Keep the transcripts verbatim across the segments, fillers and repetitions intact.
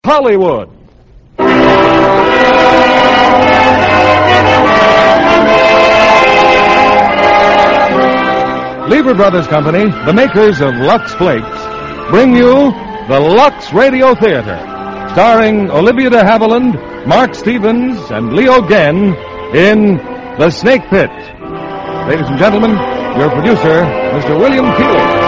Hollywood. Lever Brothers Company, the makers of Lux Flakes, bring you the Lux Radio Theater, starring Olivia de Havilland, Mark Stevens, and Leo Genn in The Snake Pit. Ladies and gentlemen, your producer, Mister William Keeler.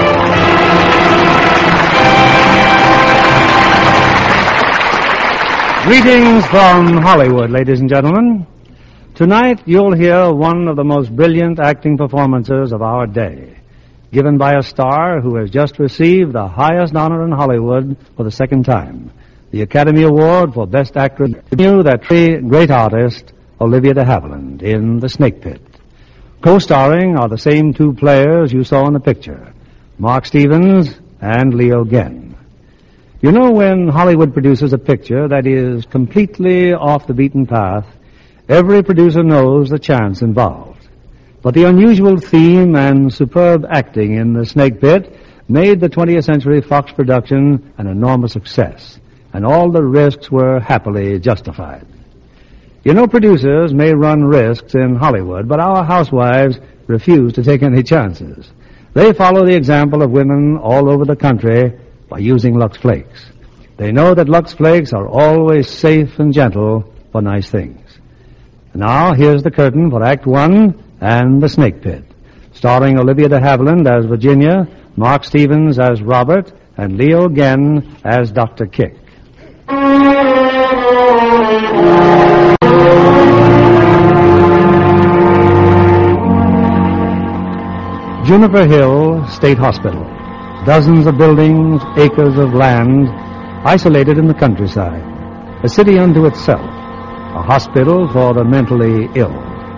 Greetings from Hollywood, ladies and gentlemen. Tonight, you'll hear one of the most brilliant acting performances of our day, given by a star who has just received the highest honor in Hollywood for the second time, the Academy Award for Best Actress. You, that great artist, Olivia de Havilland, in The Snake Pit. Co-starring are the same two players you saw in the picture, Mark Stevens and Leo Genn. You know, when Hollywood produces a picture that is completely off the beaten path, every producer knows the chance involved. But the unusual theme and superb acting in The Snake Pit made the twentieth Century Fox production an enormous success, and all the risks were happily justified. You know, producers may run risks in Hollywood, but our housewives refuse to take any chances. They follow the example of women all over the country by using Lux Flakes. They know that Lux Flakes are always safe and gentle for nice things. Now, here's the curtain for Act One and The Snake Pit, starring Olivia de Havilland as Virginia, Mark Stevens as Robert, and Leo Genn as Doctor Kick. Juniper Hill State Hospital. Dozens of buildings, acres of land, isolated in the countryside. A city unto itself. A hospital for the mentally ill.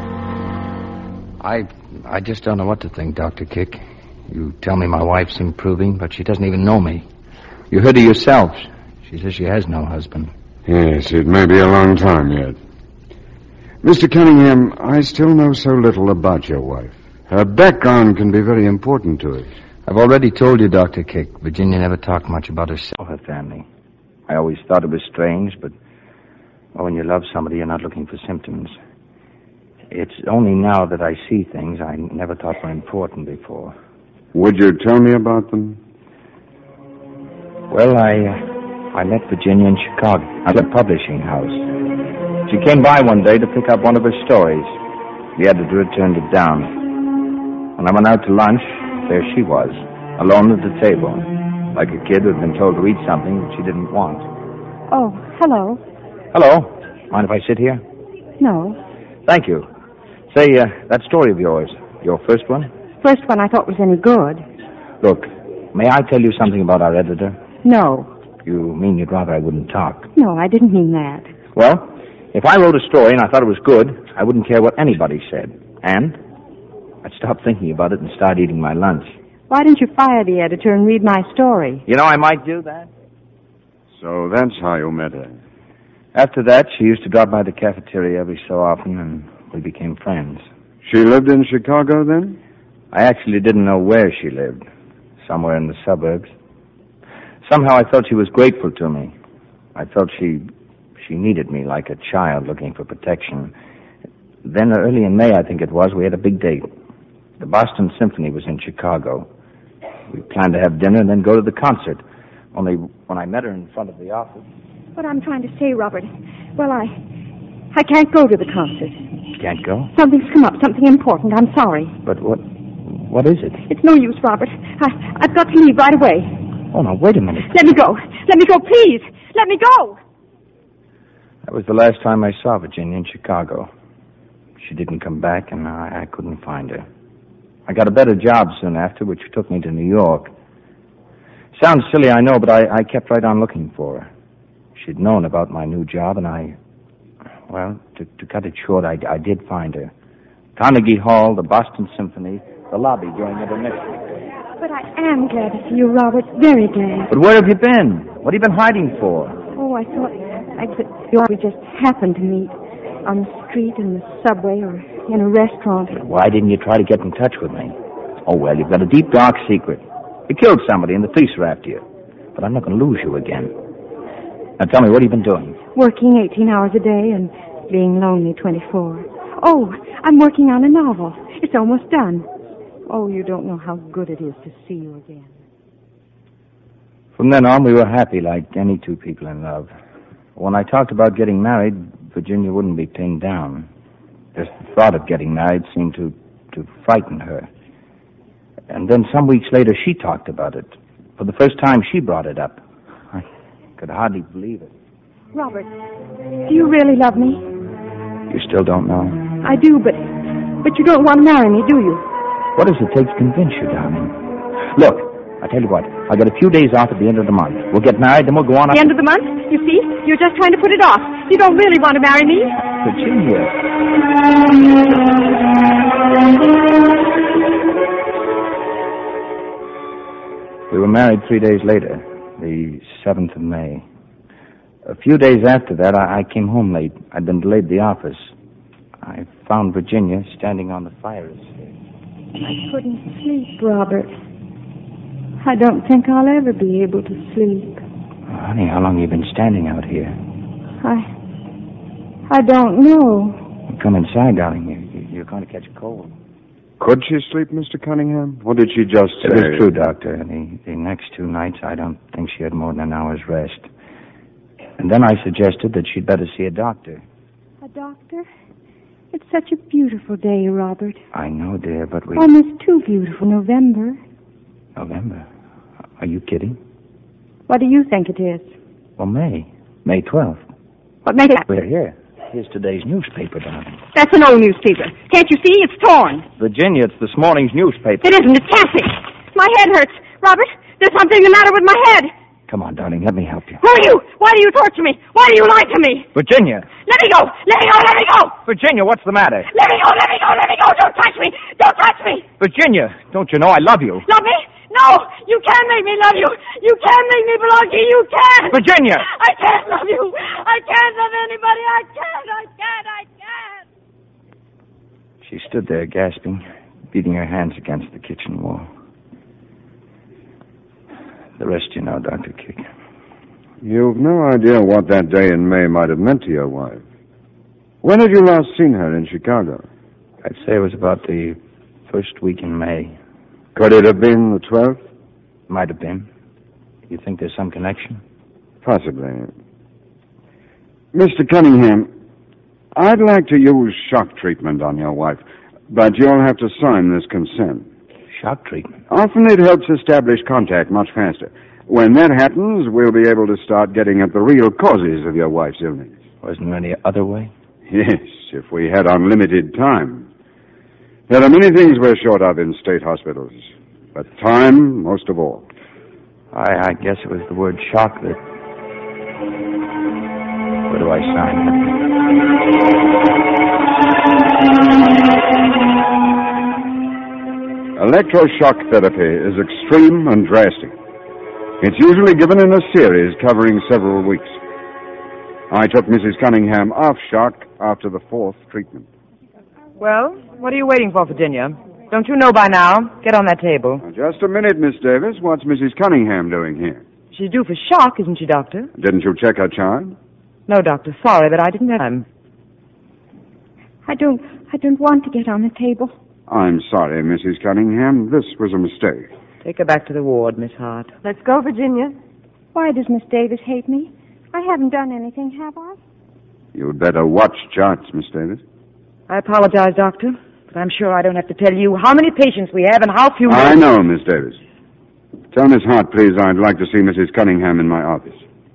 I I just don't know what to think, Doctor Kick. You tell me my wife's improving, but she doesn't even know me. You heard her yourself. She says she has no husband. Yes, it may be a long time yet. Mister Cunningham, I still know so little about your wife. Her background can be very important to us. I've already told you, Doctor Kick, Virginia never talked much about herself or her family. I always thought it was strange, but well, when you love somebody, you're not looking for symptoms. It's only now that I see things I never thought were important before. Would you tell me about them? Well, I uh, I met Virginia in Chicago at a publishing house. She came by one day to pick up one of her stories. The editor had turned it down. When I went out to lunch, there she was, alone at the table, like a kid who had been told to eat something that she didn't want. Oh, hello. Hello. Mind if I sit here? No. Thank you. Say, uh, that story of yours, your first one? First one I thought was any good. Look, may I tell you something about our editor? No. You mean you'd rather I wouldn't talk? No, I didn't mean that. Well, if I wrote a story and I thought it was good, I wouldn't care what anybody said. And I'd stop thinking about it and start eating my lunch. Why didn't you fire the editor and read my story? You know, I might do that. So that's how you met her. After that, she used to drop by the cafeteria every so often, and we became friends. She lived in Chicago then? I actually didn't know where she lived. Somewhere in the suburbs. Somehow I felt she was grateful to me. I felt she she needed me like a child looking for protection. Then early in May, I think it was, we had a big date. The Boston Symphony was in Chicago. We planned to have dinner and then go to the concert. Only when I met her in front of the office... What I'm trying to say, Robert, well, I I can't go to the concert. Can't go? Something's come up, something important. I'm sorry. But what what is it? It's no use, Robert. I, I've got to leave right away. Oh, now, wait a minute. Let me go. Let me go, please. Let me go. That was the last time I saw Virginia in Chicago. She didn't come back, and I, I couldn't find her. I got a better job soon after, which took me to New York. Sounds silly, I know, but I, I kept right on looking for her. She'd known about my new job, and I... Well, to, to cut it short, I, I did find her. Carnegie Hall, the Boston Symphony, the lobby during the intermission. But I am glad to see you, Robert. Very glad. But where have you been? What have you been hiding for? Oh, I thought I could... We just happened to meet on the street, in the subway, or in a restaurant. But why didn't you try to get in touch with me? Oh, well, you've got a deep, dark secret. You killed somebody, and the police are after you. But I'm not going to lose you again. Now tell me, what have you been doing? Working eighteen hours a day and being lonely twenty-four. Oh, I'm working on a novel. It's almost done. Oh, you don't know how good it is to see you again. From then on, we were happy like any two people in love. When I talked about getting married, Virginia wouldn't be pinned down. Just the thought of getting married seemed to, to frighten her. And then some weeks later, she talked about it. For the first time, she brought it up. I could hardly believe it. Robert, do you really love me? You still don't know? I do, but but you don't want to marry me, do you? What does it take to convince you, darling? Look, I tell you what, I'll get a few days off at the end of the month. We'll get married, then we'll go on up... The end of the month? You see, you're just trying to put it off. You don't really want to marry me. Virginia. We were married three days later, the seventh of May. A few days after that, I, I came home late. I'd been delayed at the office. I found Virginia standing on the fire escape. I couldn't sleep, Robert. I don't think I'll ever be able to sleep. Oh, honey, how long have you been standing out here? I... I don't know. Come inside, darling. You, you, you're going to catch a cold. Could she sleep, Mister Cunningham? Or did she just It say... was true, Doctor. The, the next two nights, I don't think she had more than an hour's rest. And then I suggested that she'd better see a doctor. A doctor? It's such a beautiful day, Robert. I know, dear, but we... Almost too beautiful. November. November? Are you kidding? What do you think it is? Well, May. May twelfth. What makes that? We're here. Here's today's newspaper, darling. That's an old newspaper. Can't you see? It's torn. Virginia, it's this morning's newspaper. It isn't. It's Cassie. My head hurts. Robert, there's something the matter with my head. Come on, darling. Let me help you. Who are you? Why do you torture me? Why do you lie to me? Virginia. Let me go. Let me go. Let me go. Virginia, what's the matter? Let me go. Let me go. Let me go. Don't touch me. Don't touch me. Virginia, don't you know I love you? Love me? No. You can't make me love you. You can't make me belong to you. You can't. Virginia. I can't love you. I can't love anybody. I can't. I can't. I can't. She stood there gasping, beating her hands against the kitchen wall. The rest you know, Doctor Kick. You've no idea what that day in May might have meant to your wife. When had you last seen her in Chicago? I'd say it was about the first week in May. Could it have been the twelfth? Might have been. You think there's some connection? Possibly. Mister Cunningham, I'd like to use shock treatment on your wife, but you'll have to sign this consent. Shock treatment? Often it helps establish contact much faster. When that happens, we'll be able to start getting at the real causes of your wife's illness. Wasn't there any other way? Yes, if we had unlimited time. There are many things we're short of in state hospitals, but time most of all. I, I guess it was the word shock that... Where do I sign it? Electroshock therapy is extreme and drastic. It's usually given in a series covering several weeks. I took Missus Cunningham off shock after the fourth treatment. Well, what are you waiting for, Virginia? Don't you know by now? Get on that table. Now, just a minute, Miss Davis. What's Missus Cunningham doing here? She's due for shock, isn't she, Doctor? Didn't you check her chart? No, Doctor. Sorry, but I didn't have time. I don't, I don't want to get on the table. I'm sorry, Missus Cunningham. This was a mistake. Take her back to the ward, Miss Hart. Let's go, Virginia. Why does Miss Davis hate me? I haven't done anything, have I? You'd better watch charts, Miss Davis. I apologize, Doctor, but I'm sure I don't have to tell you how many patients we have and how few... I know, Miss Davis. Tell Miss Hart, please, I'd like to see Missus Cunningham in my office.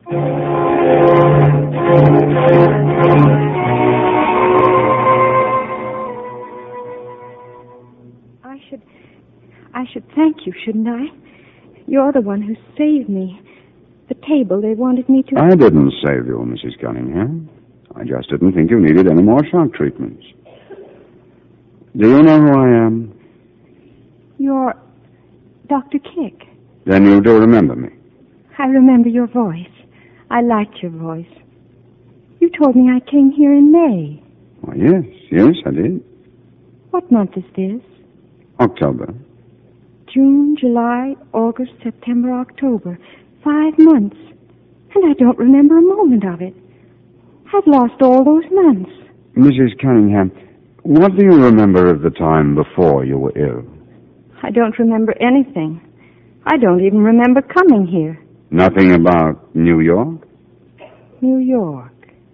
I should... I should thank you, shouldn't I? You're the one who saved me. The table, they wanted me to... I didn't save you, Missus Cunningham. I just didn't think you needed any more shock treatments. Do you know who I am? You're Doctor Kick. Then you do remember me. I remember your voice. I liked your voice. You told me I came here in May. Oh, yes, yes, I did. What month is this? October. June, July, August, September, October. Five months. And I don't remember a moment of it. I've lost all those months. Missus Cunningham, what do you remember of the time before you were ill? I don't remember anything. I don't even remember coming here. Nothing about New York? New York.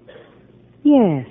Yes.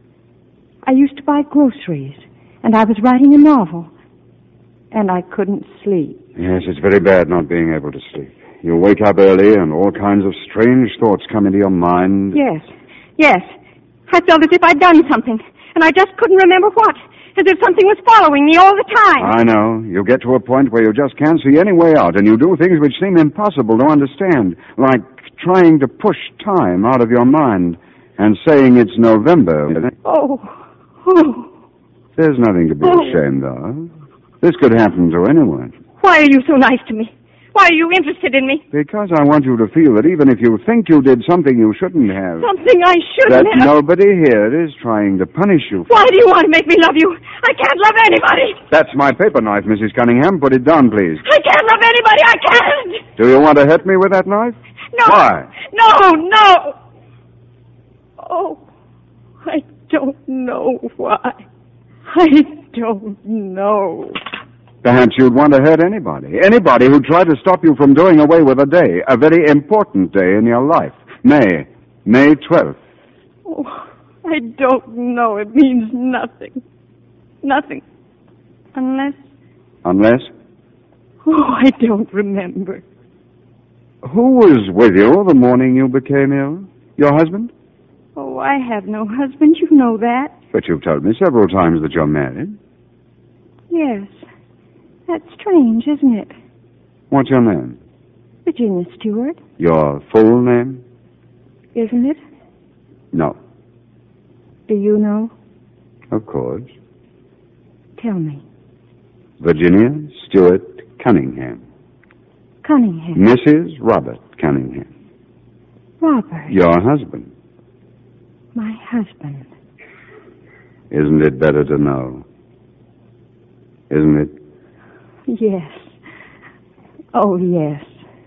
I used to buy groceries, and I was writing a novel, and I couldn't sleep. Yes, it's very bad not being able to sleep. You wake up early, and all kinds of strange thoughts come into your mind. Yes, yes. I felt as if I'd done something, and I just couldn't remember what. As if something was following me all the time. I know. You get to a point where you just can't see any way out, and you do things which seem impossible to understand, like trying to push time out of your mind and saying it's November. Oh, oh. There's nothing to be oh. ashamed of. This could happen to anyone. Why are you so nice to me? Why are you interested in me? Because I want you to feel that even if you think you did something you shouldn't have... Something I shouldn't that have... nobody here is trying to punish you for. Why do you want to make me love you? I can't love anybody. That's my paper knife, Missus Cunningham. Put it down, please. I can't love anybody. I can't. Do you want to hit me with that knife? No. Why? No, no. Oh, I don't know why. I don't know. Perhaps you'd want to hurt anybody. Anybody who tried to stop you from doing away with a day, a very important day in your life. May. May twelfth. Oh, I don't know. It means nothing. Nothing. Unless... Unless? Oh, I don't remember. Who was with you the morning you became ill? Your husband? Oh, I have no husband. You know that. But you've told me several times that you're married. Yes. That's strange, isn't it? What's your name? Virginia Stewart. Your full name? Isn't it? No. Do you know? Of course. Tell me. Virginia Stewart Cunningham. Cunningham. Missus Robert Cunningham. Robert. Your husband. My husband. Isn't it better to know? Isn't it? Yes. Oh, yes.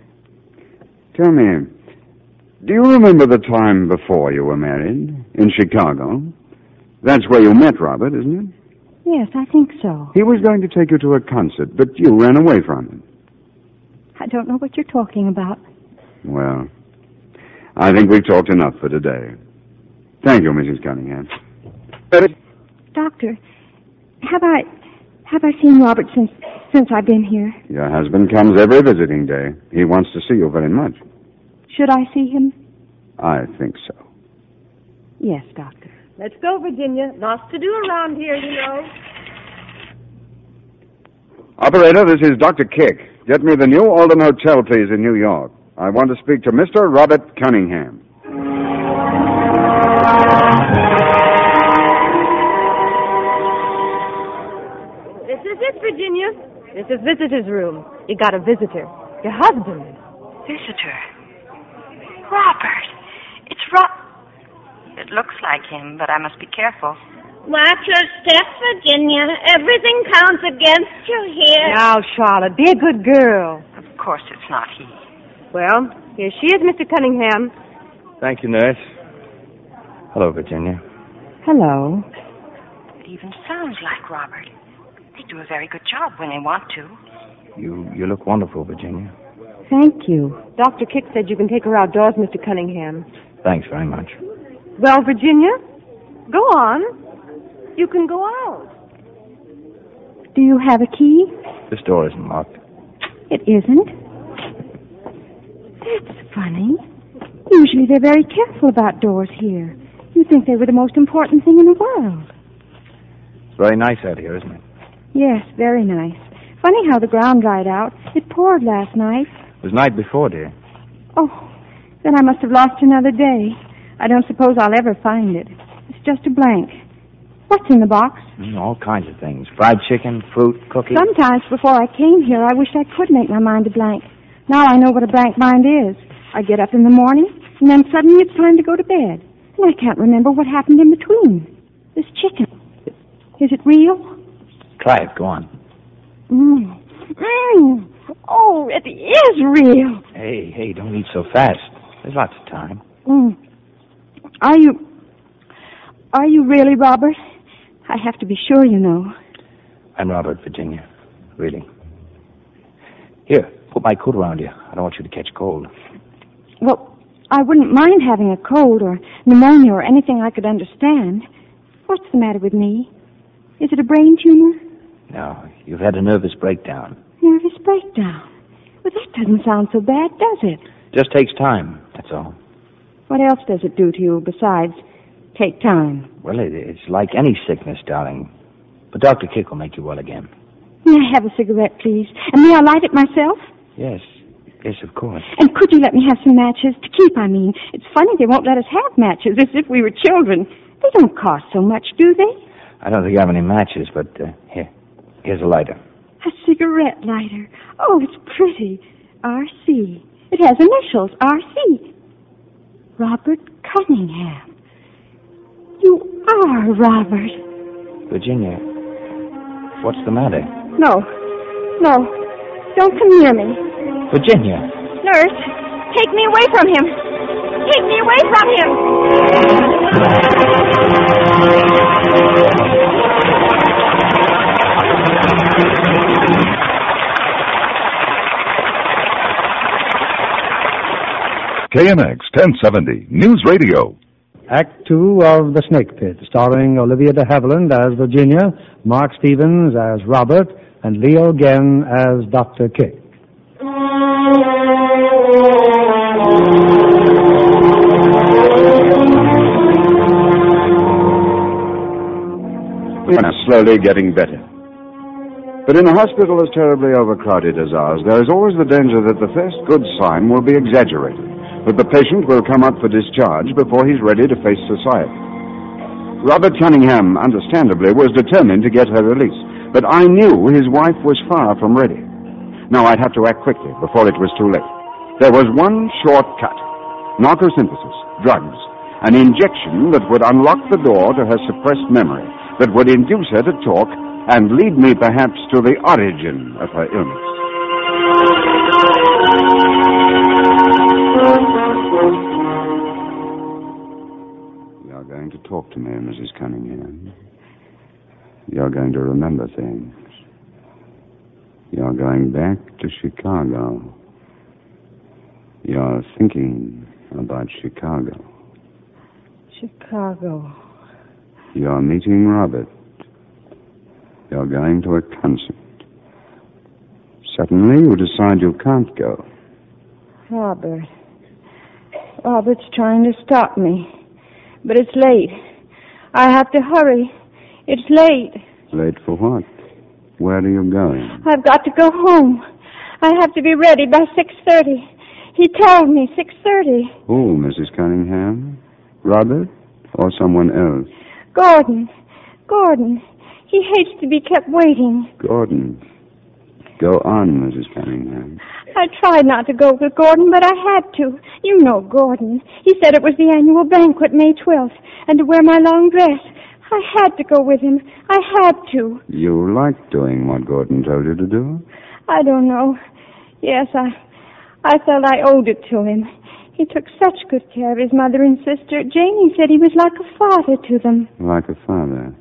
Tell me, do you remember the time before you were married in Chicago? That's where you met Robert, isn't it? Yes, I think so. He was going to take you to a concert, but you ran away from him. I don't know what you're talking about. Well, I think we've talked enough for today. Thank you, Missus Cunningham. Doctor, have I have I seen Robert since since I've been here? Your husband comes every visiting day. He wants to see you very much. Should I see him? I think so. Yes, Doctor. Let's go, Virginia. Lots to do around here, you know. Operator, this is Doctor Kick. Get me the New Alden Hotel, please, in New York. I want to speak to Mister Robert Cunningham. This is it, Virginia. This is visitor's room. You got a visitor. Your husband. Visitor? Robert. It's Rob... It looks like him, but I must be careful. Watch your steps, Virginia. Everything counts against you here. Now, Charlotte, be a good girl. Of course it's not he. Well, here she is, Mister Cunningham. Thank you, nurse. Hello, Virginia. Hello. It even sounds like Robert. They do a very good job when they want to. You you look wonderful, Virginia. Thank you. Doctor Kick said you can take her outdoors, Mister Cunningham. Thanks very much. Well, Virginia, go on. You can go out. Do you have a key? This door isn't locked. It isn't? That's funny. Usually they're very careful about doors here. You'd think they were the most important thing in the world. It's very nice out here, isn't it? Yes, very nice. Funny how the ground dried out. It poured last night. It was night before, dear. Oh, then I must have lost another day. I don't suppose I'll ever find it. It's just a blank. What's in the box? Mm, all kinds of things. Fried chicken, fruit, cookies. Sometimes before I came here, I wished I could make my mind a blank. Now I know what a blank mind is. I get up in the morning, and then suddenly it's time to go to bed. And I can't remember what happened in between. This chicken. Is it real? Try it. Go on. Mmm. Mmm. Oh, it is real. Hey, hey, don't eat so fast. There's lots of time. Mm. Are you... Are you really, Robert? I have to be sure, you know. I'm Robert, Virginia. Really. Here, put my coat around you. I don't want you to catch cold. Well, I wouldn't mind having a cold or pneumonia or anything I could understand. What's the matter with me? Is it a brain tumor? No, you've had a nervous breakdown. Nervous breakdown? Well, that doesn't sound so bad, does it? Just takes time, that's all. What else does it do to you besides take time? Well, it, it's like any sickness, darling. But Doctor Kick will make you well again. May I have a cigarette, please? And may I light it myself? Yes. Yes, of course. And could you let me have some matches? To keep, I mean. It's funny they won't let us have matches, as if we were children. They don't cost so much, do they? I don't think I have any matches, but uh, here. Here's a lighter. A cigarette lighter. Oh, it's pretty. R C. It has initials, R C. Robert Cunningham. You are Robert. Virginia, what's the matter? No. No. Don't come near me. Virginia. Nurse, take me away from him. Take me away from him. K N X ten seventy, News Radio. Act two of The Snake Pit, starring Olivia de Havilland as Virginia, Mark Stevens as Robert, and Leo Genn as Doctor Kick. We are slowly getting better. But in a hospital as terribly overcrowded as ours, there is always the danger that the first good sign will be exaggerated, that the patient will come up for discharge before he's ready to face society. Robert Cunningham, understandably, was determined to get her release, but I knew his wife was far from ready. Now I'd have to act quickly before it was too late. There was one shortcut: narcosynthesis, drugs, an injection that would unlock the door to her suppressed memory, that would induce her to talk and lead me perhaps to the origin of her illness. You're going to talk to me, Missus Cunningham. You're going to remember things. You're going back to Chicago. You're thinking about Chicago. Chicago. You're meeting Robert. You're going to a concert. Suddenly you decide you can't go. Robert. Robert's trying to stop me. But it's late. I have to hurry. It's late. Late for what? Where are you going? I've got to go home. I have to be ready by six thirty. He told me six thirty. Who, Missus Cunningham? Robert or someone else? Gordon. Gordon. He hates to be kept waiting. Gordon. Go on, Missus Cunningham. I tried not to go with Gordon, but I had to. You know Gordon. He said it was the annual banquet, May twelfth, and to wear my long dress. I had to go with him. I had to. You liked doing what Gordon told you to do? I don't know. Yes, I, I felt I owed it to him. He took such good care of his mother and sister. Janie said he was like a father to them. Like a father?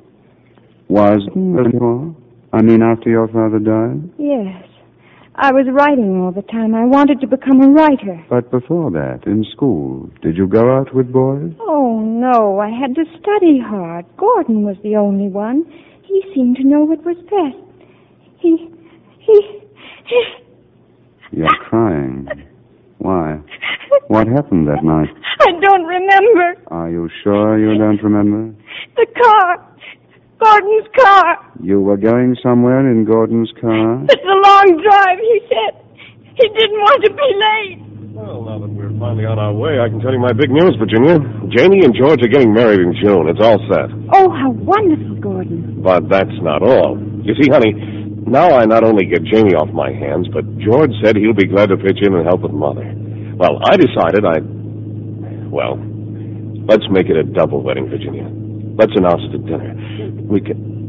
Was before? I mean, after your father died? Yes. I was writing all the time. I wanted to become a writer. But before that, in school, did you go out with boys? Oh, no. I had to study hard. Gordon was the only one. He seemed to know what was best. He... he... he... You're crying. Why? What happened that night? I don't remember. Are you sure you don't remember? The car. Gordon's car. You were going somewhere in Gordon's car? It's a long drive, he said. He didn't want to be late. Well, now that we're finally on our way, I can tell you my big news, Virginia. Janie and George are getting married in June. It's all set. Oh, how wonderful, Gordon. But that's not all. You see, honey, now I not only get Janie off my hands, but George said he'll be glad to pitch in and help with Mother. Well, I decided I'd... Well, let's make it a double wedding, Virginia. Let's announce it at dinner. We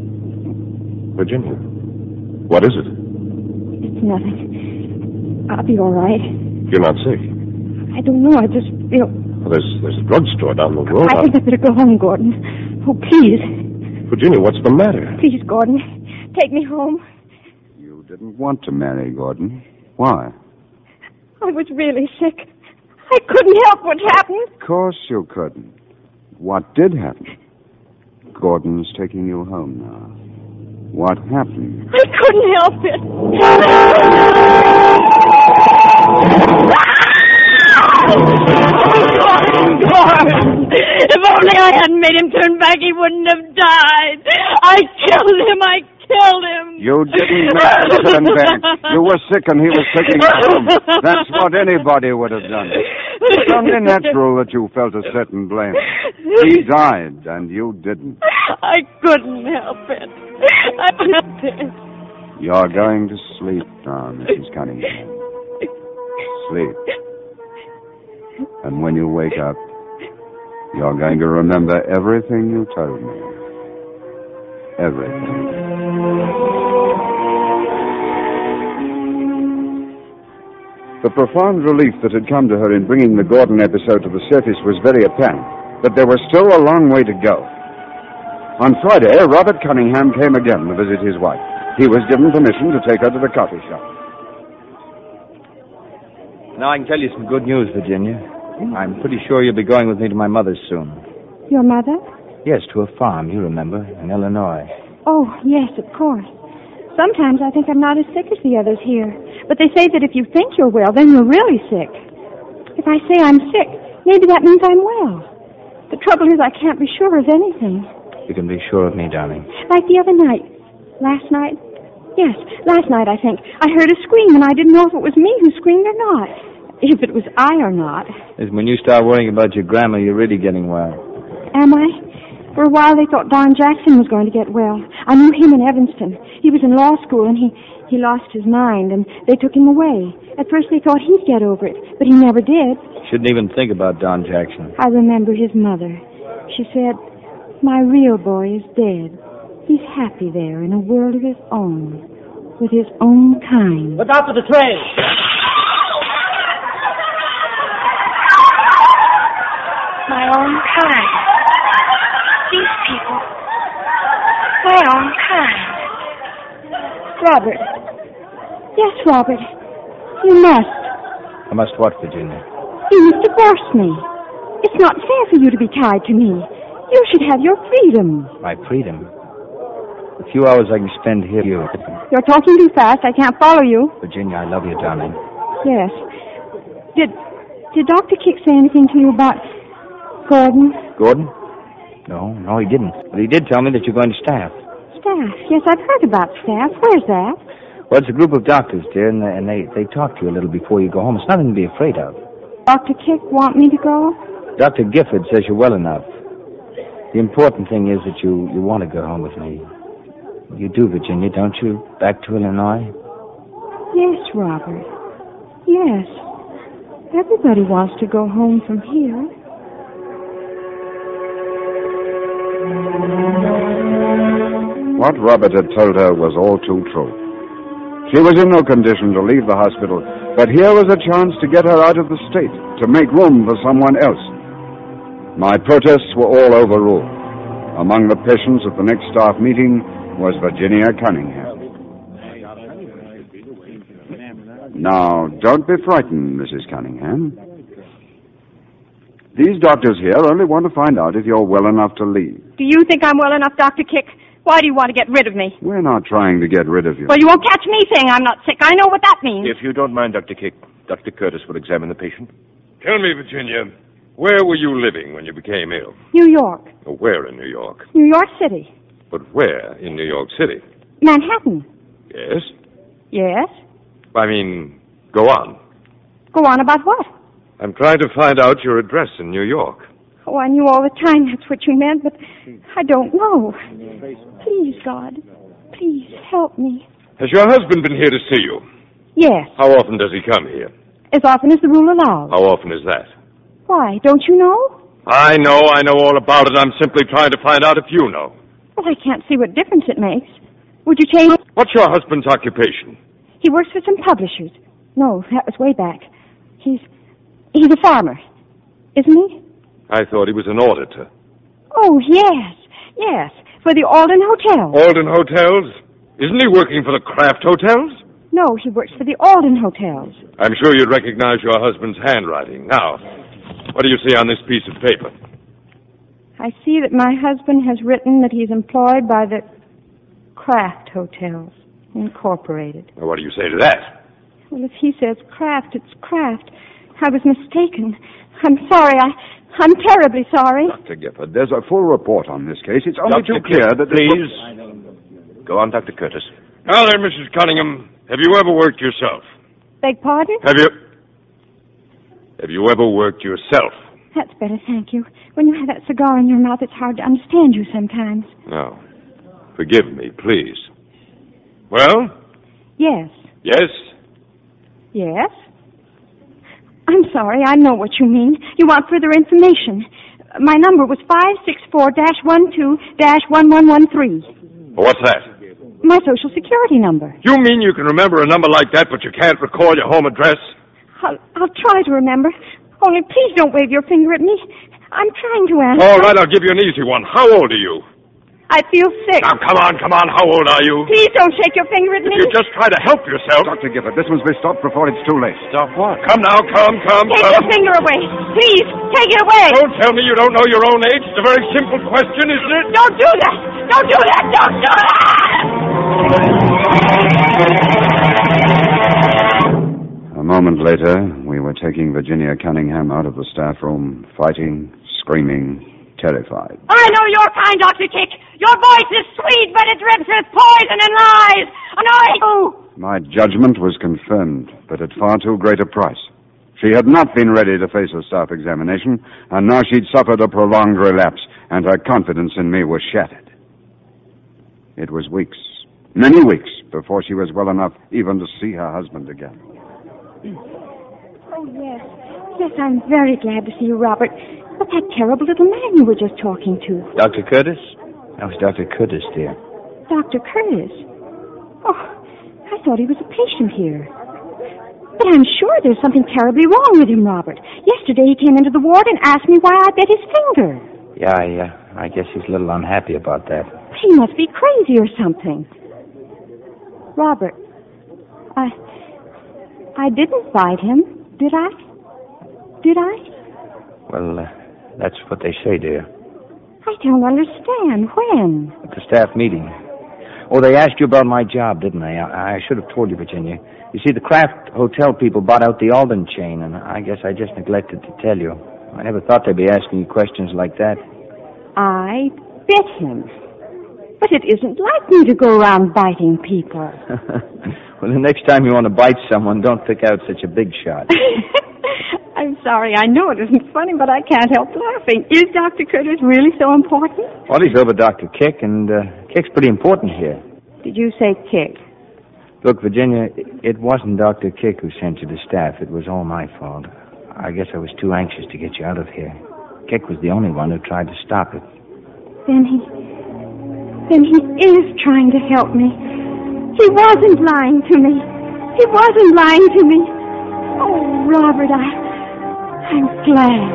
can... Virginia, what is it? It's nothing. I'll be all right. You're not sick? I don't know. I just feel... Well, there's, there's a drugstore down the road. I think I better go home, Gordon. Oh, please. Virginia, what's the matter? Please, Gordon. Take me home. You didn't want to marry Gordon. Why? I was really sick. I couldn't help what happened. Of course you couldn't. What did happen? Gordon's taking you home now. What happened? I couldn't help it. Gordon! If only I hadn't made him turn back, he wouldn't have died. I killed him. I killed him. You didn't make him turn back. You were sick and he was taking you home. That's what anybody would have done. It's only natural that you felt a certain blame. He died and you didn't. I couldn't help it. I helped it. You're going to sleep now, Missus Cunningham. Sleep. And when you wake up, you're going to remember everything you told me. Everything. The profound relief that had come to her in bringing the Gordon episode to the surface was very apparent, but there was still a long way to go. On Friday, Robert Cunningham came again to visit his wife. He was given permission to take her to the coffee shop. Now I can tell you some good news, Virginia. I'm pretty sure you'll be going with me to my mother's soon. Your mother? Yes, to a farm, you remember, in Illinois. Oh, yes, of course. Sometimes I think I'm not as sick as the others here. But they say that if you think you're well, then you're really sick. If I say I'm sick, maybe that means I'm well. The trouble is I can't be sure of anything. You can be sure of me, darling. Like the other night. Last night? Yes, last night, I think. I heard a scream, and I didn't know if it was me who screamed or not. If it was I or not. When you start worrying about your grandma, you're really getting well. Am I? For a while, they thought Don Jackson was going to get well. I knew him in Evanston. He was in law school, and he, he lost his mind, and they took him away. At first, they thought he'd get over it, but he never did. Shouldn't even think about Don Jackson. I remember his mother. She said, "My real boy is dead. He's happy there in a world of his own, with his own kind." Look out for the train! My own kind. These people. My own kind. Robert. Yes, Robert. You must. I must what, Virginia? You must divorce me. It's not fair for you to be tied to me. You should have your freedom. My freedom? The few hours I can spend here, you. You're talking too fast. I can't follow you. Virginia, I love you, darling. Yes. Did, did Doctor Kick say anything to you about Gordon? Gordon? No, no, he didn't. But he did tell me that you're going to staff. Staff? Yes, I've heard about staff. Where's that? Well, it's a group of doctors, dear, and, and they, they talk to you a little before you go home. It's nothing to be afraid of. Doctor Kick want me to go? Doctor Gifford says you're well enough. The important thing is that you, you want to go home with me. You do, Virginia, don't you? Back to Illinois? Yes, Robert. Yes. Everybody wants to go home from here. What Robert had told her was all too true. She was in no condition to leave the hospital, but here was a chance to get her out of the state, to make room for someone else. My protests were all overruled. Among the patients at the next staff meeting was Virginia Cunningham. Now, don't be frightened, Missus Cunningham. These doctors here only want to find out if you're well enough to leave. Do you think I'm well enough, Doctor Kick? Why do you want to get rid of me? We're not trying to get rid of you. Well, you won't catch me saying I'm not sick. I know what that means. If you don't mind, Doctor Kick, Doctor Curtis will examine the patient. Tell me, Virginia, where were you living when you became ill? New York. Or where in New York? New York City. But where in New York City? Manhattan. Yes? Yes? I mean, go on. Go on about what? I'm trying to find out your address in New York. Oh, I knew all the time that's what you meant, but I don't know. Please, God, please help me. Has your husband been here to see you? Yes. How often does he come here? As often as the rule allows. How often is that? Why, don't you know? I know, I know all about it. I'm simply trying to find out if you know. Well, I can't see what difference it makes. Would you change? What's your husband's occupation? He works for some publishers. No, that was way back. He's, He's a farmer, isn't he? I thought he was an auditor. Oh, yes, yes, for the Alden Hotel. Alden Hotels? Isn't he working for the Kraft Hotels? No, he works for the Alden Hotels. I'm sure you'd recognize your husband's handwriting. Now, what do you see on this piece of paper? I see that my husband has written that he's employed by the Kraft Hotels, Incorporated. Well, what do you say to that? Well, if he says Kraft, it's Kraft. I was mistaken. I'm sorry. I, I'm terribly sorry. Doctor Gifford, there's a full report on this case. It's only Doctor too clear Gifford, that... please. Go on, Doctor Curtis. Now there, Missus Cunningham, have you ever worked yourself? Beg pardon? Have you... Have you ever worked yourself? That's better, thank you. When you have that cigar in your mouth, it's hard to understand you sometimes. No. Forgive me, please. Well? Yes. Yes? Yes? I'm sorry, I know what you mean. You want further information. My number was five six four dash one two dash one one one three. What's that? My Social Security number. You mean you can remember a number like that, but you can't recall your home address? I'll, I'll try to remember. Only please don't wave your finger at me. I'm trying to answer. All right, I'll give you an easy one. How old are you? I feel sick. Now, come on, come on. How old are you? Please don't shake your finger at me. If you just try to help yourself. Doctor Gifford, this must be stopped before it's too late. Stop what? Come now, come, come, Take come. your finger away. Please, take it away. Don't tell me you don't know your own age. It's a very simple question, isn't it? Don't do that. Don't do that. Don't do that. A moment later, we were taking Virginia Cunningham out of the staff room, fighting, screaming, terrified. I know your kind, Doctor Kick. Your voice is sweet, but it drips with poison and lies. And I... Oh. My judgment was confirmed, but at far too great a price. She had not been ready to face a staff examination, and now she'd suffered a prolonged relapse, and her confidence in me was shattered. It was weeks, many weeks, before she was well enough even to see her husband again. Oh, yes. Yes, I'm very glad to see you, Robert. But that terrible little man you were just talking to. Doctor Curtis? That was Doctor Curtis, dear. Doctor Curtis? Oh, I thought he was a patient here. But I'm sure there's something terribly wrong with him, Robert. Yesterday he came into the ward and asked me why I bit his finger. Yeah, I, uh, I guess he's a little unhappy about that. He must be crazy or something. Robert, I... I didn't bite him, did I? Did I? Well, uh, that's what they say, dear. I don't understand. When? At the staff meeting. Oh, they asked you about my job, didn't they? I, I should have told you, Virginia. You see, the Kraft Hotel people bought out the Alden chain, and I guess I just neglected to tell you. I never thought they'd be asking you questions like that. I bit him. But it isn't like me to go around biting people. Well, the next time you want to bite someone, don't pick out such a big shot. I'm sorry. I know it isn't funny, but I can't help laughing. Is Doctor Curtis really so important? Well, he's over Doctor Kick, and uh, Kick's pretty important here. Did you say Kick? Look, Virginia, it wasn't Doctor Kick who sent you to staff. It was all my fault. I guess I was too anxious to get you out of here. Kick was the only one who tried to stop it. Then he... Then he is trying to help me. He wasn't lying to me. He wasn't lying to me. Oh, Robert, I... I'm glad.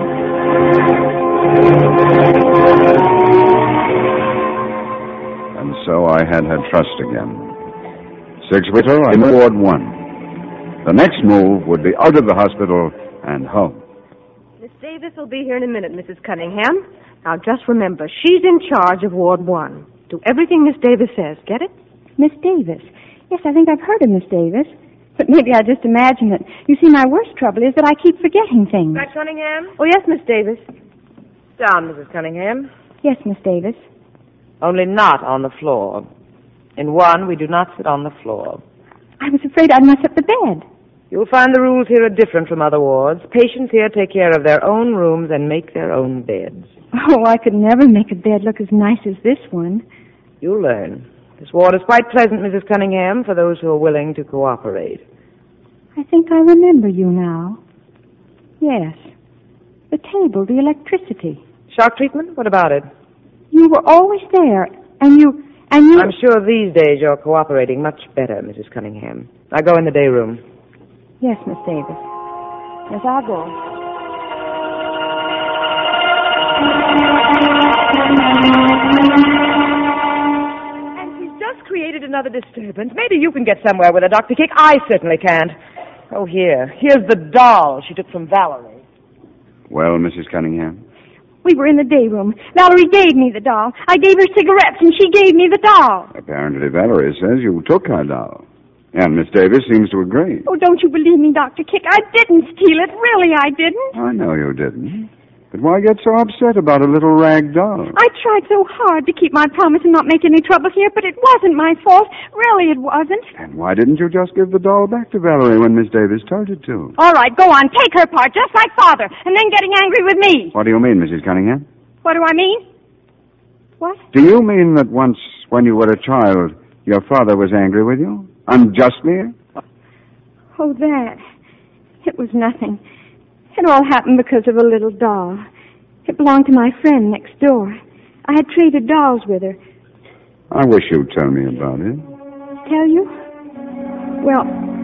And so I had her trust again. Six weeks later, in Ward One. The next move would be out of the hospital and home. Miss Davis will be here in a minute, Missus Cunningham. Now, just remember, she's in charge of Ward One. Do everything Miss Davis says. Get it? Miss Davis. Yes, I think I've heard of Miss Davis. But maybe I just imagine it. You see, my worst trouble is that I keep forgetting things. Miss Cunningham? Oh, yes, Miss Davis. Down, Missus Cunningham. Yes, Miss Davis. Only not on the floor. In one, we do not sit on the floor. I was afraid I'd mess up the bed. You'll find the rules here are different from other wards. Patients here take care of their own rooms and make their own beds. Oh, I could never make a bed look as nice as this one. You'll learn. This ward is quite pleasant, Missus Cunningham, for those who are willing to cooperate. I think I remember you now. Yes. The table, the electricity. Shock treatment? What about it? You were always there, and you... and you... I'm sure these days you're cooperating much better, Missus Cunningham. Now go in the day room. Yes, Miss Davis. Yes, I'll go. And she's just created another disturbance. Maybe you can get somewhere with her, Doctor Kick. I certainly can't. Oh, here. Here's the doll she took from Valerie. Well, Missus Cunningham? We were in the day room. Valerie gave me the doll. I gave her cigarettes, and she gave me the doll. Apparently, Valerie says you took her doll. And Miss Davis seems to agree. Oh, don't you believe me, Doctor Kick? I didn't steal it. Really, I didn't. I know you didn't. But why get so upset about a little rag doll? I tried so hard to keep my promise and not make any trouble here, but it wasn't my fault. Really, it wasn't. And why didn't you just give the doll back to Valerie when Miss Davis told you to? All right, go on. Take her part, just like Father, and then getting angry with me. What do you mean, Missus Cunningham? What do I mean? What? Do you mean that once, when you were a child, your father was angry with you? Unjustly? Oh, that. It was nothing. It all happened because of a little doll. It belonged to my friend next door. I had traded dolls with her. I wish you'd tell me about it. Tell you? Well,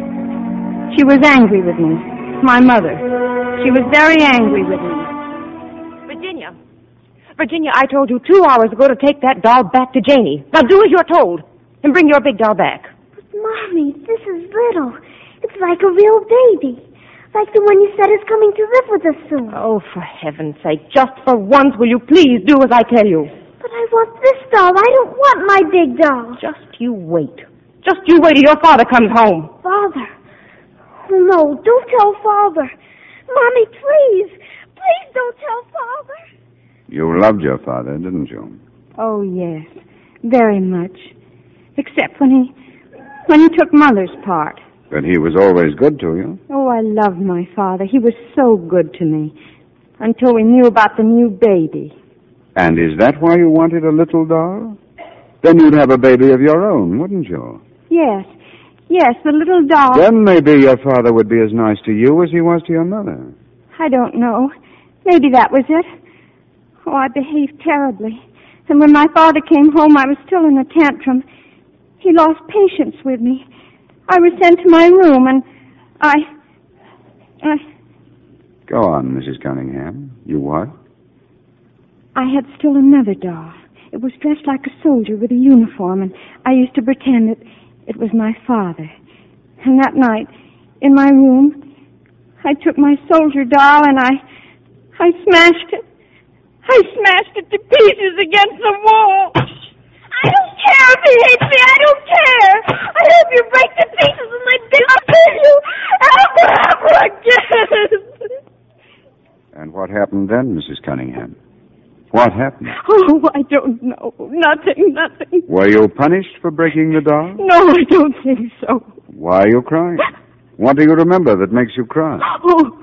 she was angry with me. My mother. She was very angry with me. Virginia. Virginia, I told you two hours ago to take that doll back to Janie. Now do as you're told and bring your big doll back. But, Mommy, this is little. It's like a real baby. Like the one you said is coming to live with us soon. Oh, for heaven's sake, just for once, will you please do as I tell you? But I want this doll. I don't want my big doll. Just you wait. Just you wait till your father comes home. Father? Oh, no, don't tell Father. Mommy, please. Please don't tell Father. You loved your father, didn't you? Oh, yes. Very much. Except when he, when he took Mother's part. But he was always good to you. Oh, I loved my father. He was so good to me. Until we knew about the new baby. And is that why you wanted a little doll? Then you'd have a baby of your own, wouldn't you? Yes. Yes, the little doll. Then maybe your father would be as nice to you as he was to your mother. I don't know. Maybe that was it. Oh, I behaved terribly. And when my father came home, I was still in a tantrum. He lost patience with me. I was sent to my room, and I... I... Go on, Missus Cunningham. You what? I had still another doll. It was dressed like a soldier with a uniform, and I used to pretend that it was my father. And that night, in my room, I took my soldier doll, and I... I smashed it. I smashed it to pieces against the wall. I don't care if he hates me. I don't care. I hope you break to pieces and my big I'll kill you. Ever, ever again. And what happened then, Missus Cunningham? What happened? Oh, I don't know. Nothing, nothing. Were you punished for breaking the doll? No, I don't think so. Why are you crying? What do you remember that makes you cry? Oh,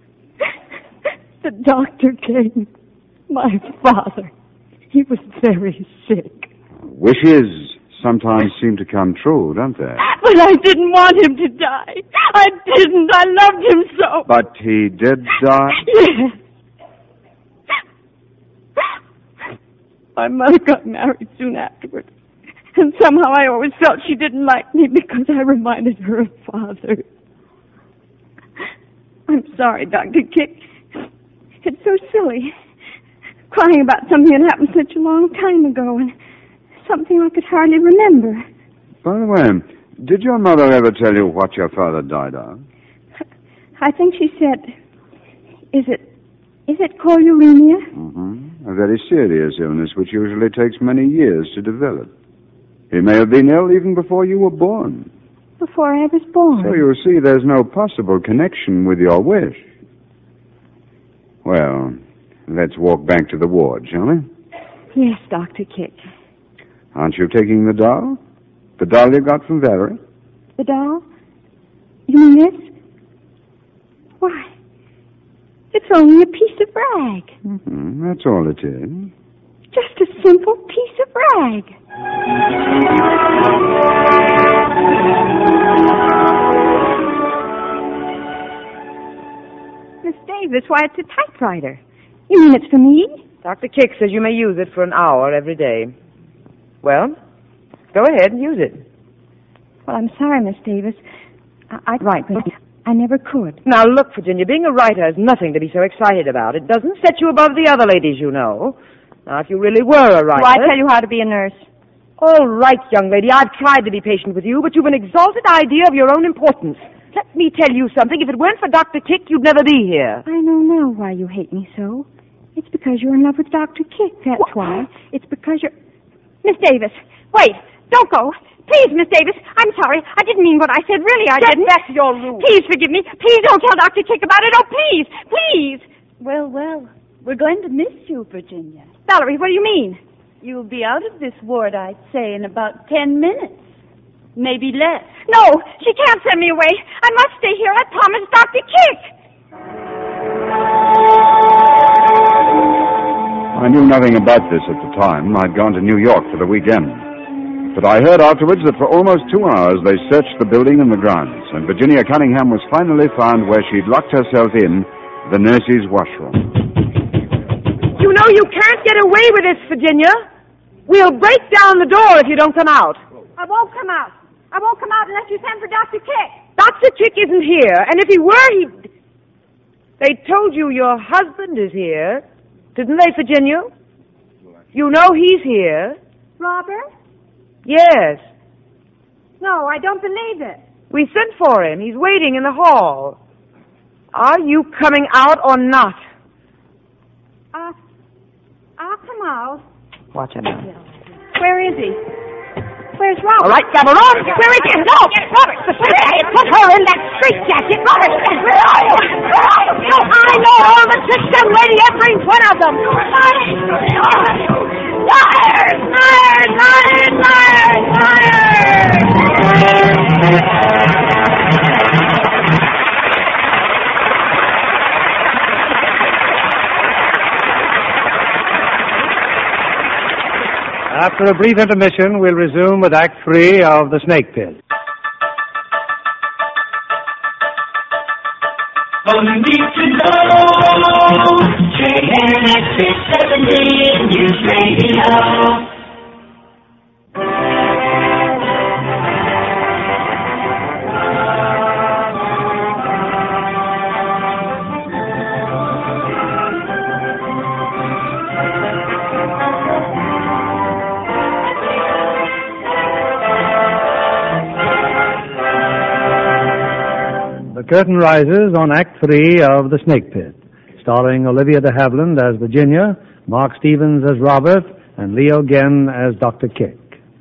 the doctor came. My father. He was very sick. Wishes sometimes seem to come true, don't they? But I didn't want him to die. I didn't. I loved him so. But he did die? Yes. My mother got married soon afterwards. And somehow I always felt she didn't like me because I reminded her of Father. I'm sorry, Doctor Kick. It's so silly. Crying about something that happened such a long time ago and something I could hardly remember. By the way, did your mother ever tell you what your father died of? I think she said, is it, is it choruremia? Mm-hmm. A very serious illness which usually takes many years to develop. He may have been ill even before you were born. Before I was born? So you see there's no possible connection with your wish. Well, let's walk back to the ward, shall we? Yes, Doctor Kick. Aren't you taking the doll? The doll you got from Valerie? The doll? You mean this? Why, it's only a piece of rag. Mm-hmm. That's all it is. Just a simple piece of rag. Miss Davis, why, it's a typewriter. You mean it's for me? Doctor Kick says you may use it for an hour every day. Well, go ahead and use it. Well, I'm sorry, Miss Davis. I- I'd write. I never could. Now, look, Virginia, being a writer is nothing to be so excited about. It doesn't set you above the other ladies you know. Now, if you really were a writer... Do I tell you how to be a nurse? All right, young lady, I've tried to be patient with you, but you've an exalted idea of your own importance. Let me tell you something. If it weren't for Doctor Kick, you'd never be here. I know now why you hate me so. It's because you're in love with Doctor Kick, that's what? Why. It's because you're... Miss Davis, wait. Don't go. Please, Miss Davis. I'm sorry. I didn't mean what I said. Really, I Get didn't. back to your room. Please forgive me. Please don't tell Doctor Kick about it. Oh, please. Please. Well, well, we're going to miss you, Virginia. Valerie, what do you mean? You'll be out of this ward, I'd say, in about ten minutes. Maybe less. No, she can't send me away. I must stay here. I promised Doctor Kick. I knew nothing about this at the time. I'd gone to New York for the weekend. But I heard afterwards that for almost two hours they searched the building and the grounds, and Virginia Cunningham was finally found where she'd locked herself in the nurse's washroom. You know you can't get away with this, Virginia. We'll break down the door if you don't come out. I won't come out. I won't come out unless you send for Doctor Kick. Doctor Kick isn't here, and if he were, he'd... They told you your husband is here, didn't they, Virginia? You know he's here. Robert? Yes. No, I don't believe it. We sent for him. He's waiting in the hall. Are you coming out or not? Uh, I'll come out. Watch him out. Where is he? Where's Robert? All right, gather on. Where is he? No, Robert, put her in that straitjacket. Robert, where are you? Where are you? No, I know all the tricks, young lady, every one of them. Liars! Liars! Liars! Liars! Liars! After a brief intermission, we'll resume with Act Three of The Snake Pit. All you need to know, J N X six seventy News Radio. The curtain rises on Act Three of The Snake Pit, starring Olivia de Havilland as Virginia, Mark Stevens as Robert, and Leo Genn as Doctor Kick.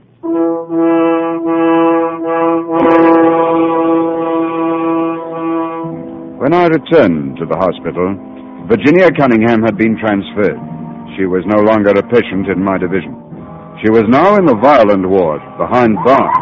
When I returned to the hospital, Virginia Cunningham had been transferred. She was no longer a patient in my division. She was now in the violent ward, behind bars.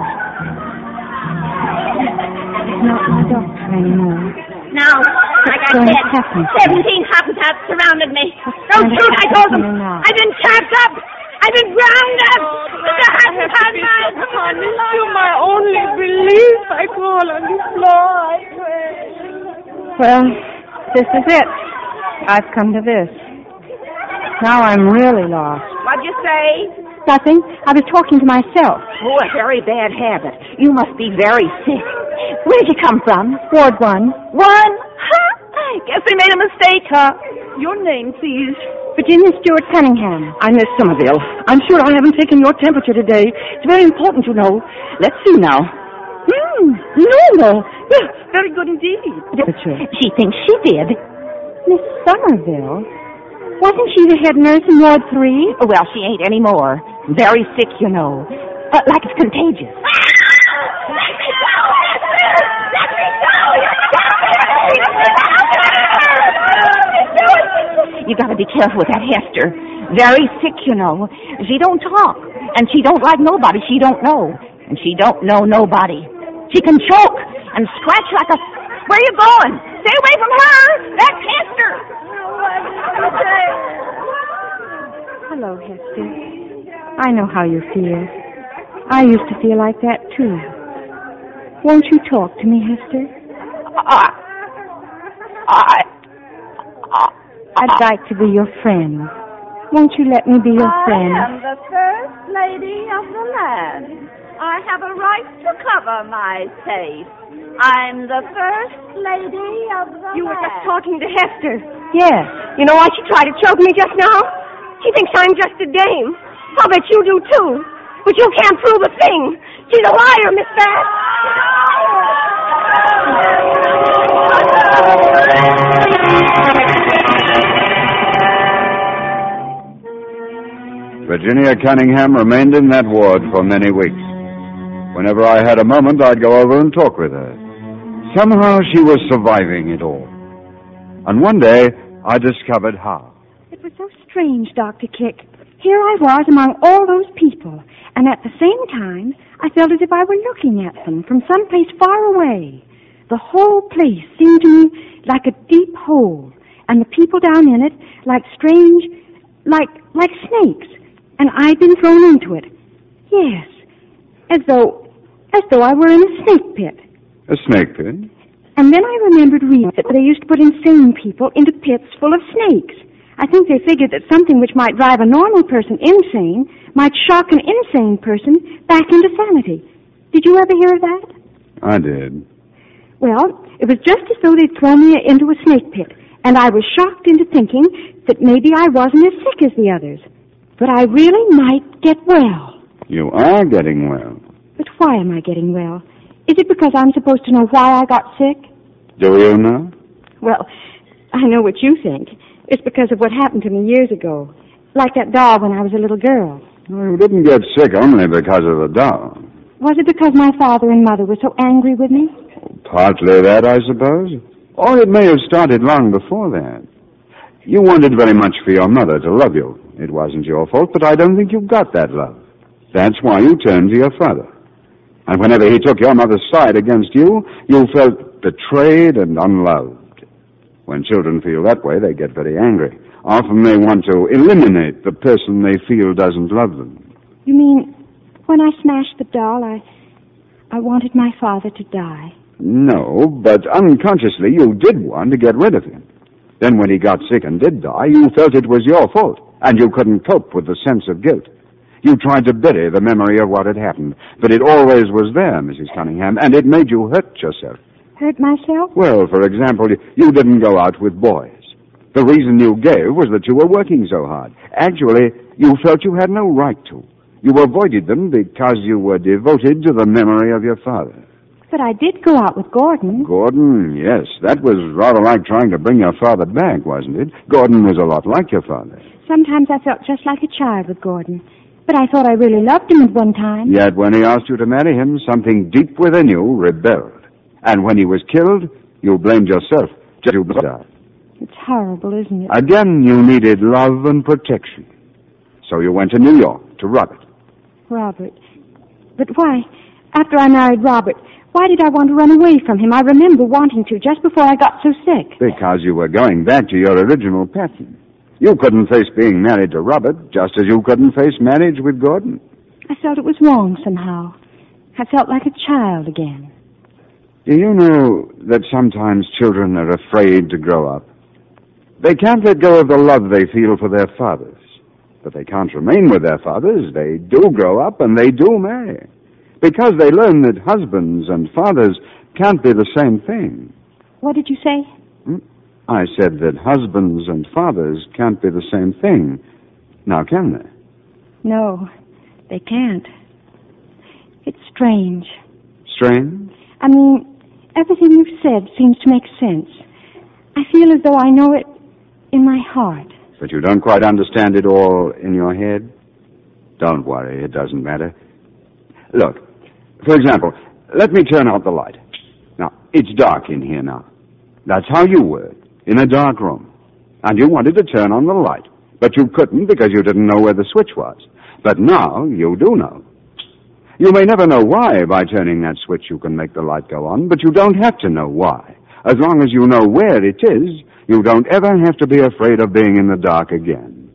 Not my doctor anymore. Now, like I said, seventeen Hottentots surrounded me. Don't shoot, I told them. I've been tapped up. I've been ground up. The Hottentots. Come on, you're my only relief. I crawl on the floor. I pray. Well, this is it. I've come to this. Now I'm really lost. What'd you say? Nothing. I was talking to myself. Oh, a very bad habit. You must be very sick. Where'd you come from? Ward one. One? Huh? I guess they made a mistake, huh? Your name, please. Virginia Stewart Cunningham. I'm Miss Somerville. I'm sure I haven't taken your temperature today. It's very important, you know. Let's see now. Hmm, normal. Yeah, very good indeed. Temperature. She thinks she did. Miss Somerville? Wasn't she the head nurse in Ward three? Well, she ain't anymore. Very sick, you know. Uh, like it's contagious. Let me go, Hester! Let me go! You gotta be careful with that Hester. Very sick, you know. She don't talk. And she don't like nobody she don't know. And she don't know nobody. She can choke and scratch like a... Where are you going? Stay away from her! That's Hester! Hello, Hester. I know how you feel. I used to feel like that, too. Won't you talk to me, Hester? I... I... I... I'd like to be your friend. Won't you let me be your friend? I am the first lady of the land. I have a right to cover my face. I'm the first lady of the You were land. just talking to Hester. Yes. You know why she tried to choke me just now? She thinks I'm just a dame. I'll bet you do, too. But you can't prove a thing. She's a liar, Miss Bass. Virginia Cunningham remained in that ward for many weeks. Whenever I had a moment, I'd go over and talk with her. Somehow she was surviving it all. And one day, I discovered how. It was so strange, Doctor Kick. Here I was among all those people, and at the same time, I felt as if I were looking at them from someplace far away. The whole place seemed to me like a deep hole, and the people down in it like strange, like, like snakes, and I'd been thrown into it. Yes, as though, as though I were in a snake pit. A snake pit? And then I remembered reading that they used to put insane people into pits full of snakes. I think they figured that something which might drive a normal person insane might shock an insane person back into sanity. Did you ever hear of that? I did. Well, it was just as though they'd thrown me into a snake pit, and I was shocked into thinking that maybe I wasn't as sick as the others. But I really might get well. You are getting well. But why am I getting well? Is it because I'm supposed to know why I got sick? Do you know? Well, I know what you think. It's because of what happened to me years ago. Like that doll when I was a little girl. Well, you didn't get sick only because of the doll. Was it because my father and mother were so angry with me? Partly that, I suppose. Or it may have started long before that. You wanted very much for your mother to love you. It wasn't your fault, but I don't think you got that love. That's why you turned to your father. And whenever he took your mother's side against you, you felt betrayed and unloved. When children feel that way, they get very angry. Often they want to eliminate the person they feel doesn't love them. You mean, when I smashed the doll, I, I wanted my father to die? No, but unconsciously you did want to get rid of him. Then when he got sick and did die, you felt it was your fault, and you couldn't cope with the sense of guilt. You tried to bury the memory of what had happened, but it always was there, Missus Cunningham, and it made you hurt yourself. Hurt myself? Well, for example, you didn't go out with boys. The reason you gave was that you were working so hard. Actually, you felt you had no right to. You avoided them because you were devoted to the memory of your father. But I did go out with Gordon. Gordon, yes. That was rather like trying to bring your father back, wasn't it? Gordon was a lot like your father. Sometimes I felt just like a child with Gordon. But I thought I really loved him at one time. Yet when he asked you to marry him, something deep within you rebelled. And when he was killed, you blamed yourself. Just you died. It's horrible, isn't it? Again, you needed love and protection. So you went to New York, to Robert. Robert. But why? After I married Robert, why did I want to run away from him? I remember wanting to just before I got so sick. Because you were going back to your original pattern. You couldn't face being married to Robert, just as you couldn't face marriage with Gordon. I felt it was wrong somehow. I felt like a child again. Do you know that sometimes children are afraid to grow up? They can't let go of the love they feel for their fathers. But they can't remain with their fathers. They do grow up and they do marry. Because they learn that husbands and fathers can't be the same thing. What did you say? Hmm? I said that husbands and fathers can't be the same thing. Now, can they? No, they can't. It's strange. Strange? I mean, everything you've said seems to make sense. I feel as though I know it in my heart. But you don't quite understand it all in your head? Don't worry, it doesn't matter. Look, for example, let me turn out the light. Now, it's dark in here now. That's how you were, in a dark room. And you wanted to turn on the light, but you couldn't because you didn't know where the switch was. But now you do know. You may never know why by turning that switch you can make the light go on, but you don't have to know why. As long as you know where it is, you don't ever have to be afraid of being in the dark again.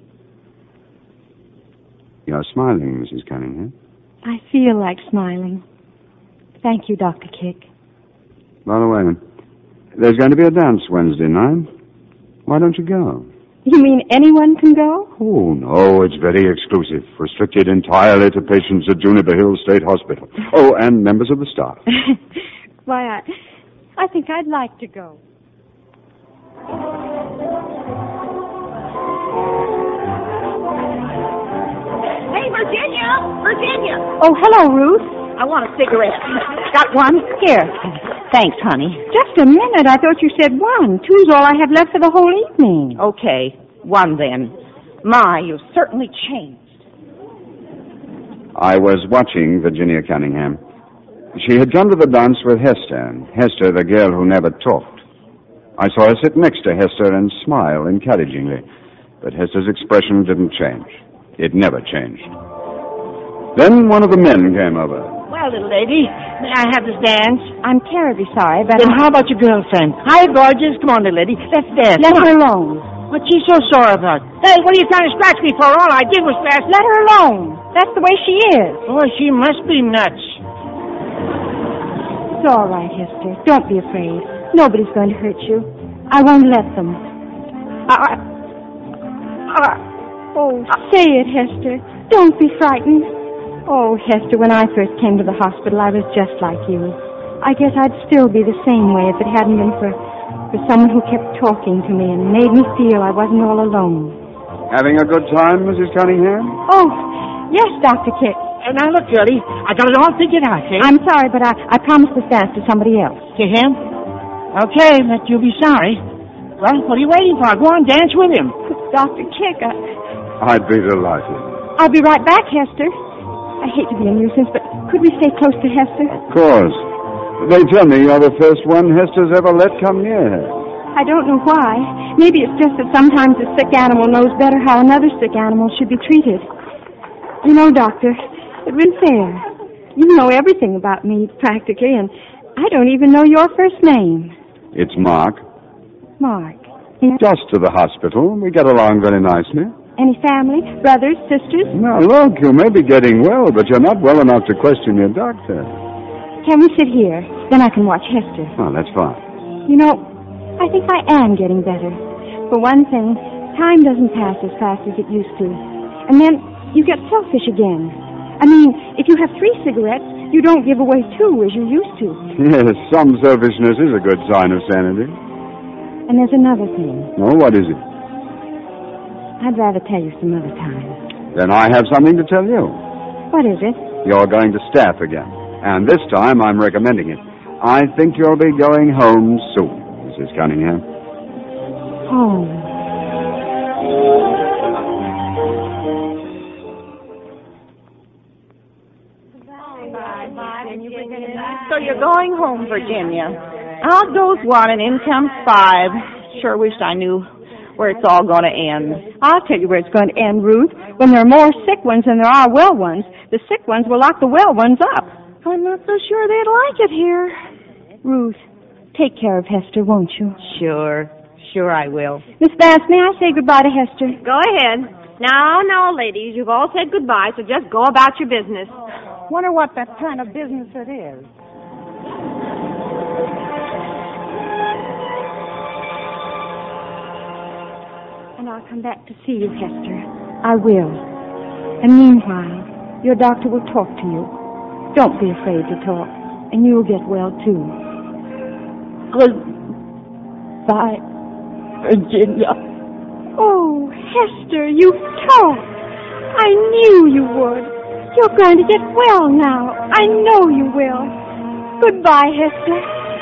You're smiling, Missus Cunningham. I feel like smiling. Thank you, Doctor Kick. By the way, there's going to be a dance Wednesday night. Why don't you go? You mean anyone can go? Oh, no, it's very exclusive. Restricted entirely to patients at Juniper Hill State Hospital. Oh, and members of the staff. Why, I, I think I'd like to go. Hey, Virginia! Virginia! Oh, hello, Ruth. I want a cigarette. Got one? Here. Thanks, honey. Just a minute. I thought you said one. Two's all I have left for the whole evening. Okay, one then. My, you've certainly changed. I was watching Virginia Cunningham. She had come to the dance with Hester, Hester, the girl who never talked. I saw her sit next to Hester and smile encouragingly, but Hester's expression didn't change. It never changed. Then one of the men came over. Well, little lady, may I have this dance? I'm terribly sorry, but Then I... how about your girlfriend? Hi, gorgeous. Come on, little lady. Let's dance. Let her alone. What's she so sore about? Hey, what are you trying to scratch me for? All I did was fast. Let her alone. That's the way she is. Oh, she must be nuts. It's all right, Hester. Don't be afraid. Nobody's going to hurt you. I won't let them. Uh, uh, oh, say it, Hester. Don't be frightened. Oh, Hester, when I first came to the hospital, I was just like you. I guess I'd still be the same way if it hadn't been for, for someone who kept talking to me and made me feel I wasn't all alone. Having a good time, Missus Cunningham? Oh, yes, Doctor Kick. And now, look, girlie, I got it all figured out, see? I'm sorry, but I, I promised this dance to somebody else. To him? Okay, but you'll be sorry. Well, what are you waiting for? Go on, dance with him. Doctor Kick, I... I'd be delighted. I'll be right back, Hester. I hate to be a nuisance, but could we stay close to Hester? Of course. They tell me you're the first one Hester's ever let come near her. I don't know why. Maybe it's just that sometimes a sick animal knows better how another sick animal should be treated. You know, Doctor, it isn't fair. You know everything about me, practically, and I don't even know your first name. It's Mark. Mark. Yeah. Just to the hospital. We get along very nicely. Any family? Brothers? Sisters? Now, look, you may be getting well, but you're not well enough to question your doctor. Can we sit here? Then I can watch Hester. Oh, that's fine. You know, I think I am getting better. For one thing, time doesn't pass as fast as it used to. And then you get selfish again. I mean, if you have three cigarettes, you don't give away two as you used to. Yes, some selfishness is a good sign of sanity. And there's another thing. Oh, what is it? I'd rather tell you some other time. Then I have something to tell you. What is it? You're going to staff again. And this time I'm recommending it. I think you'll be going home soon, Missus Cunningham. Home. So you're going home, Virginia. Out goes one and in comes five. Sure wish I knew where it's all going to end. I'll tell you where it's going to end, Ruth. When there are more sick ones than there are well ones, the sick ones will lock the well ones up. I'm not so sure they'd like it here. Ruth, take care of Hester, won't you? Sure. Sure I will. Miss Bass, may I say goodbye to Hester? Go ahead. Now, now, ladies, you've all said goodbye, so just go about your business. Wonder what that kind of business it is. And I'll come back to see you, Hester. I will. And meanwhile, your doctor will talk to you. Don't be afraid to talk, and you'll get well, too. Goodbye, Virginia. Oh, Hester, you talk. I knew you would. You're going to get well now. I know you will. Goodbye, Hester.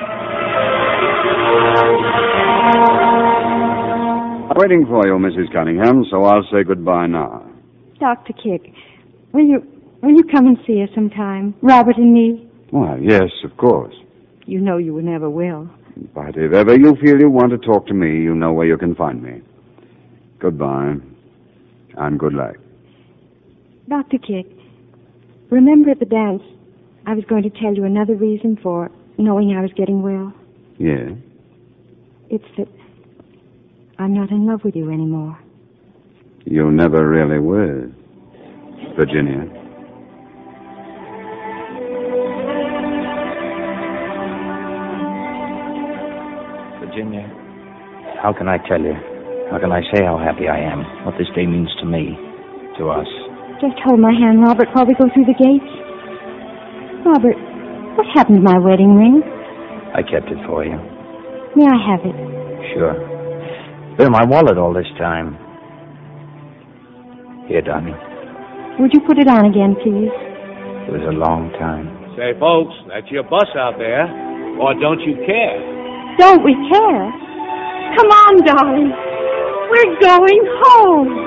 I'm waiting for you, Missus Cunningham, so I'll say goodbye now. Doctor Kick, will you will you come and see us sometime, Robert and me? Why, yes, of course. You know you never will. But if ever you feel you want to talk to me, you know where you can find me. Goodbye, and good luck. Doctor Kick, remember at the dance, I was going to tell you another reason for knowing I was getting well? Yeah? It's that I'm not in love with you anymore. You never really were, Virginia. Virginia, how can I tell you? How can I say how happy I am? What this day means to me, to us. Just hold my hand, Robert, while we go through the gates. Robert, what happened to my wedding ring? I kept it for you. May I have it? Sure. Been in my wallet all this time. Here, darling. Would you put it on again, please? It was a long time. Say, folks, that's your bus out there. Or don't you care? Don't we care? Come on, darling. We're going home.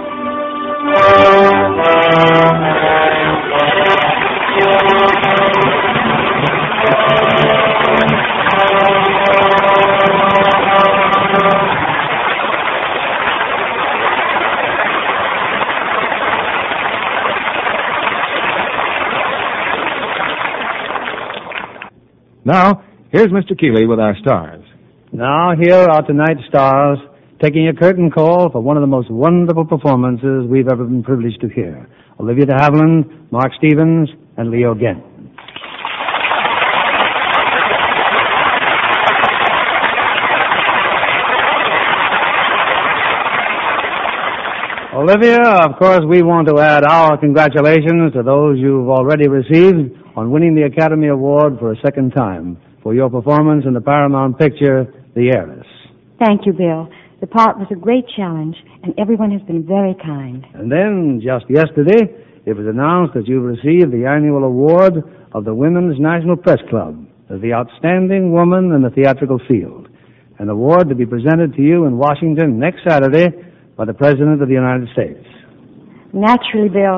Now, here's Mister Keeley with our stars. Now, here are tonight's stars, taking a curtain call for one of the most wonderful performances we've ever been privileged to hear. Olivia de Havilland, Mark Stevens, and Leo Genn. Olivia, of course, we want to add our congratulations to those you've already received on winning the Academy Award for a second time for your performance in the Paramount picture, The Heiress. Thank you, Bill. The part was a great challenge, and everyone has been very kind. And then, just yesterday, it was announced that you've received the annual award of the Women's National Press Club as the outstanding woman in the theatrical field, an award to be presented to you in Washington next Saturday by the President of the United States. Naturally, Bill.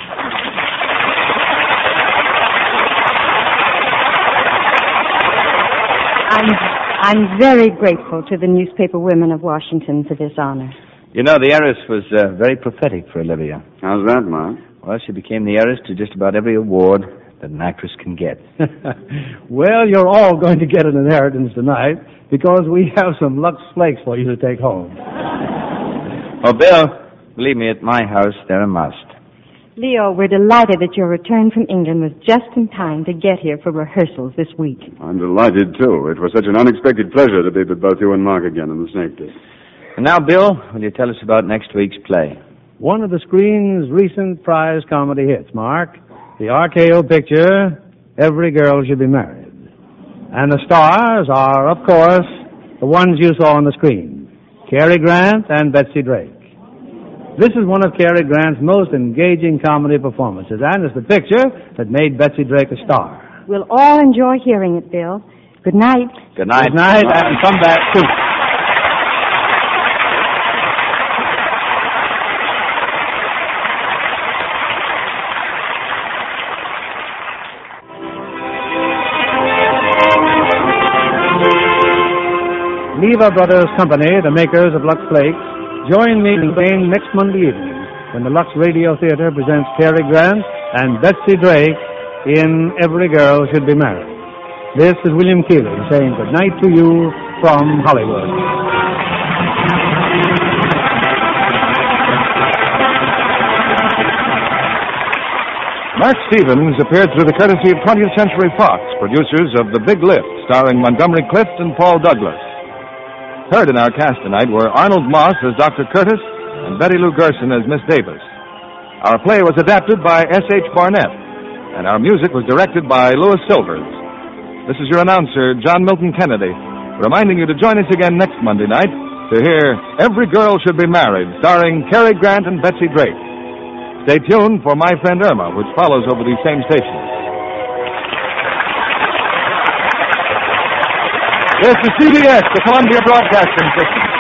I'm, I'm very grateful to the newspaper women of Washington for this honor. You know, the heiress was uh, very prophetic for Olivia. How's that, Mark? Well, she became the heiress to just about every award that an actress can get. Well, you're all going to get an inheritance tonight because we have some Lux Flakes for you to take home. Oh, Bill, believe me, at my house, they're a must. Leo, we're delighted that your return from England was just in time to get here for rehearsals this week. I'm delighted, too. It was such an unexpected pleasure to be with both you and Mark again in the Snake Pit. And now, Bill, will you tell us about next week's play? One of the screen's recent prize comedy hits, Mark. The R K O picture, Every Girl Should Be Married. And the stars are, of course, the ones you saw on the screen, Cary Grant and Betsy Drake. This is one of Cary Grant's most engaging comedy performances, and it's the picture that made Betsy Drake a star. We'll all enjoy hearing it, Bill. Good night. Good night. Good night, and come back soon. Lever Brothers Company, the makers of Lux Flakes, join me in Spain next Monday evening when the Lux Radio Theater presents Cary Grant and Betsy Drake in Every Girl Should Be Married. This is William Keeley saying good night to you from Hollywood. Mark Stevens appeared through the courtesy of twentieth Century Fox, producers of The Big Lift, starring Montgomery Clift and Paul Douglas. Heard in our cast tonight were Arnold Moss as Doctor Curtis and Betty Lou Gerson as Miss Davis. Our play was adapted by S H Barnett, and our music was directed by Louis Silvers. This is your announcer, John Milton Kennedy, reminding you to join us again next Monday night to hear Every Girl Should Be Married, starring Cary Grant and Betsy Drake. Stay tuned for My Friend Irma, which follows over these same stations. This is C B S, the Columbia Broadcasting System.